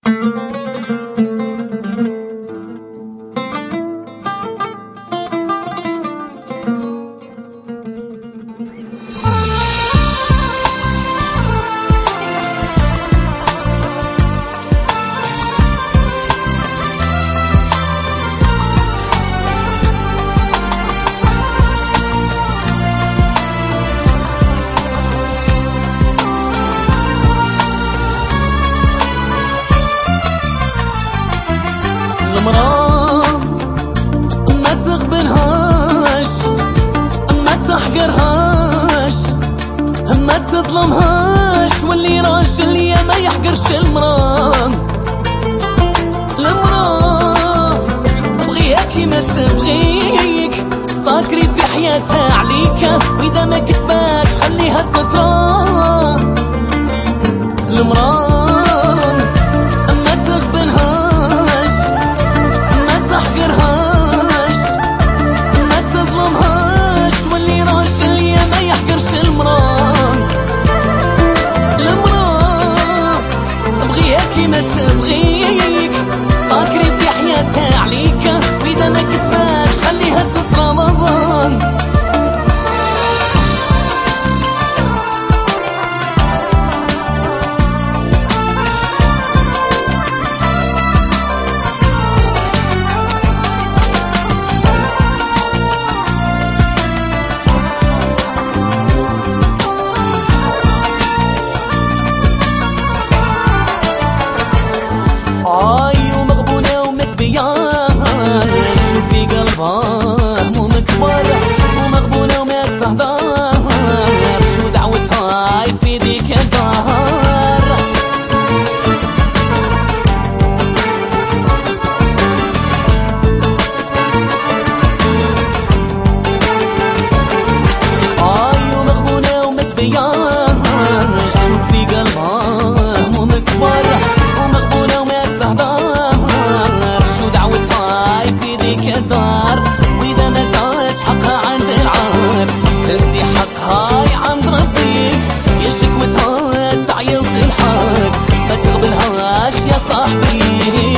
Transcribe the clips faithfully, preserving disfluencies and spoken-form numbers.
المرأة ما تغبنهاش، ما تحقرهاش، ما تظلمهاش، واللي راجل يا ما يحقرش المرأة. المرأة تبغيك ما تبغيك، صاكري في حياتها عليك، واذا ما كتباتش خليها سترة. المرأة ما تغبنهاش، ما تحقرهاش، ما تظلمهاش، واللي راجل يا ما يحقرش المرأة. المرأة تبغيك ما تبغيك، صاكري في حياتها عليك، واذا ما كتباتش خليها ستر رمضان. آي ومغبونة وما تبيانش، وفي قلبها هموم كبار، ومغبونة وما تهضرش، ودعوتها في ديك الدار. آي ومغبونة وما تبيانش، وفي قلبها هموم كبار، ومغبونة وما تهضرش، ودعوتها في ديك الدار. واذا ما دارش حقها عند العار، تدي حقها عند ربي، يا شكوتها تعيط الحق، ما تغبنهاش يا صاحبي.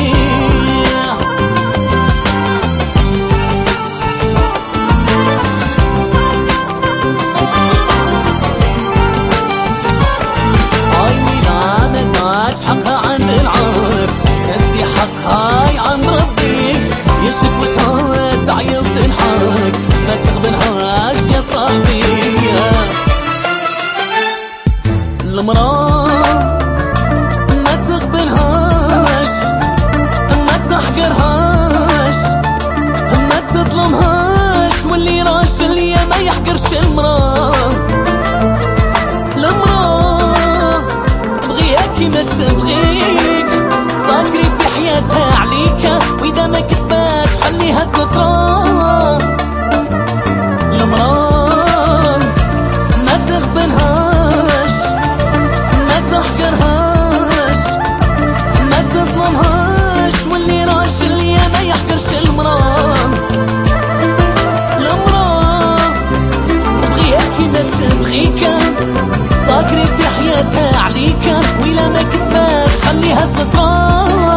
آي ويلا ما دارش حقها عند العار، تدي حقها عند ربي، يا شكوتها تعيط الحق، ما تغبنهاش يا صاحبي. المرأة ما تغبنهاش، ما تحقرهاش، ما تظلمهاش، واللي راجل يا ما يحقرش المرأة. المرأة تبغيك ما تبغيك، صاكري في حياتها عليك، واذا ما كتباتش خليها سترة. المرأة ما تغبنهاش، ما تحقرهاش، ما تظلمهاش، واللي راجل يا ما يحقرش المرأة. المرأة تبغيك ما تبغيك، صاكري في حياتها عليك، وإلا ما كتباتش خليها سترة.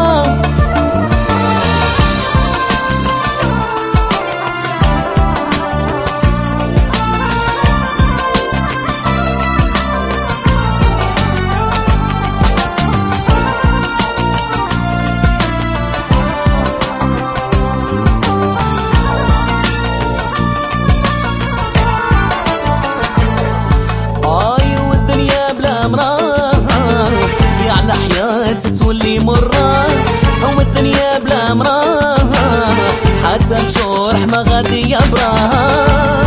آي والدنيا بلا مراه، يا على حياتي تولي مرة، هو الدنيا بلا مراه، حتى الجرح ما غادي يبراه.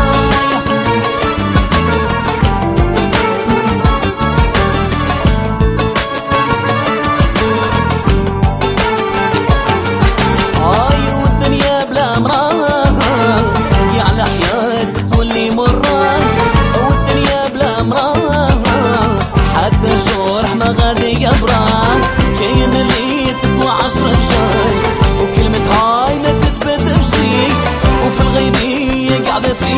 آي والدنيا بلا مراه، يا على حياتي تولي مرة، والدنيا بلا مراه، حتى الجرح ما غادي يبراه. كاين اللي تسوى عشرة رجال، وكلمة هاي ما تتبدل شي، وفي الغيبية قاعدة في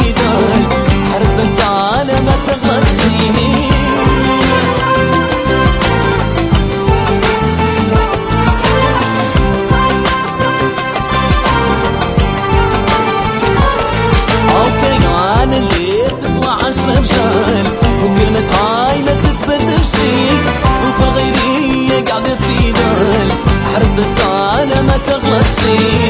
الطيب